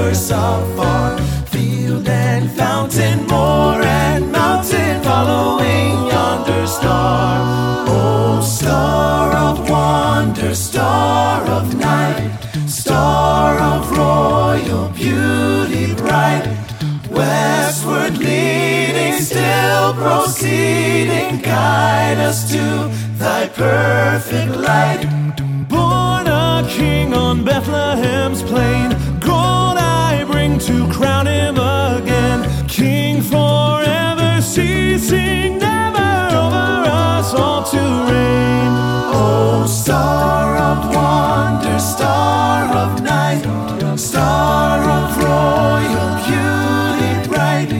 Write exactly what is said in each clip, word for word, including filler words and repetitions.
rivers afar, field and fountain, moor and mountain, following yonder star. Oh, star of wonder, star of night, star of royal beauty bright, westward leading, still proceeding, guide us to thy perfect light. Born a king on Bethlehem's plain, gold I bring to crown him again. King forever, ceasing never, over us all to reign. Oh, star of wonder, star of night, star of royal beauty bright,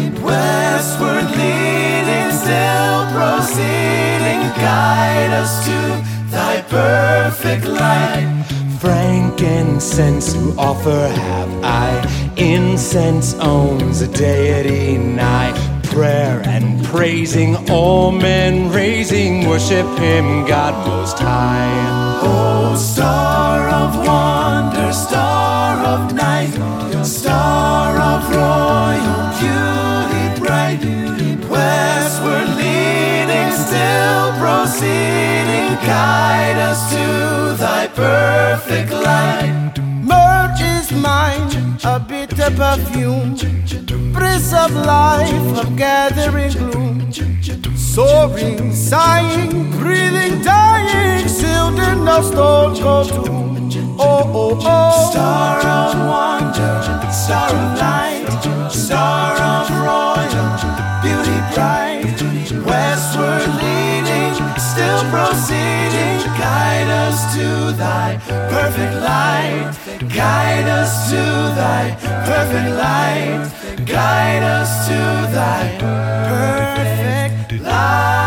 westward leading, still proceeding, guide us to thy perfect light. Frankincense to offer have I, incense owns a deity nigh. Prayer and praising, all men raising, worship him, God most high. Oh, star of wonder, star of night, star of royal beauty bright, westward leading, still proceeding, guide us to thy perfect light. Myrrh is mine, a bitter perfume, breeze of life, of gathering gloom, soaring, sighing, breathing, dying, sealed in the stone cold tomb. Oh, oh, oh. Star of wonder, star of light, star of royal beauty bright, westward leading, still proceeding, guide us to thy perfect light, guide us to thy perfect light, guide us to thy perfect light.